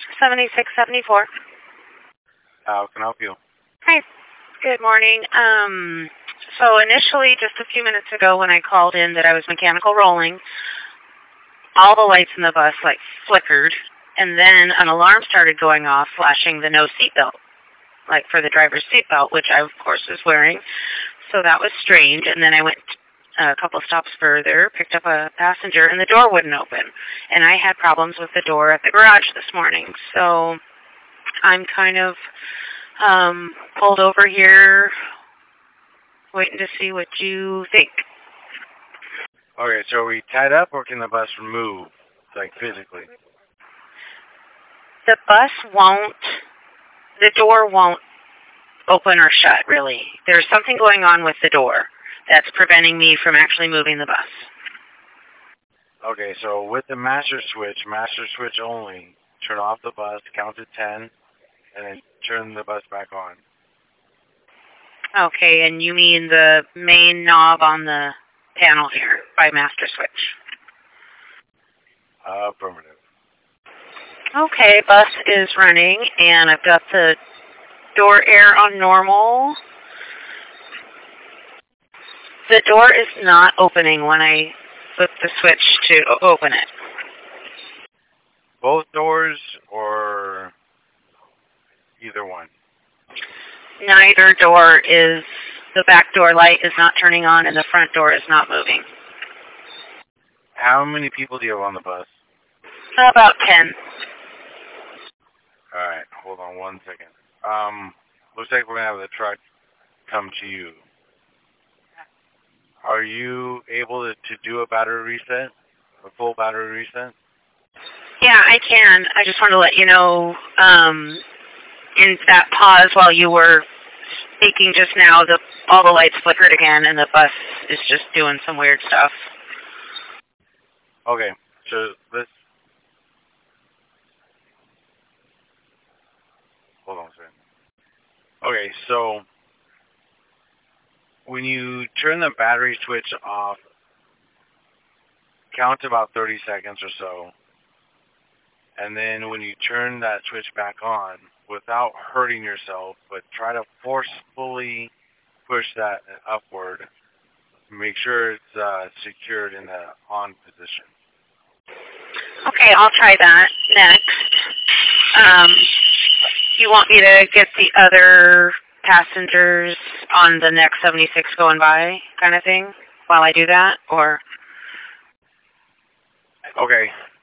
7674. How can I help you? Hi. Good morning. So initially, just a few minutes ago when I called in that I was mechanical rolling, all the lights in the bus, flickered, and then an alarm started going off, flashing the no seatbelt, for the driver's seatbelt, which I, of course, was wearing. So that was strange. And then I went a couple stops further, picked up a passenger, and the door wouldn't open. And I had problems with the door at the garage this morning. So I'm kind of pulled over here, waiting to see what you think. Okay, so are we tied up or can the bus move, physically? The door won't open or shut, really. There's something going on with the door that's preventing me from actually moving the bus. Okay, so with the master switch only, turn off the bus, count to 10, and then turn the bus back on. Okay, and you mean the main knob on the panel here by master switch? Affirmative. Okay, bus is running, and I've got the door air on normal. The door is not opening when I flip the switch to open it. Both doors or either one? Neither door is, the back door light is not turning on and the front door is not moving. How many people do you have on the bus? About 10. Alright, hold on 1 second. Looks like we're going to have the truck come to you. Are you able to do a battery reset? A full battery reset? Yeah, I can. I just wanted to let you know, in that pause while you were speaking just now, all the lights flickered again and the bus is just doing some weird stuff. Okay, so let's... Hold on a second. Okay, so when you turn the battery switch off, count to about 30 seconds or so. And then when you turn that switch back on, without hurting yourself, but try to forcefully push that upward, make sure it's secured in the on position. Okay, I'll try that next. You want me to get the other passengers on the next 76 going by kind of thing while I do that, or? Okay,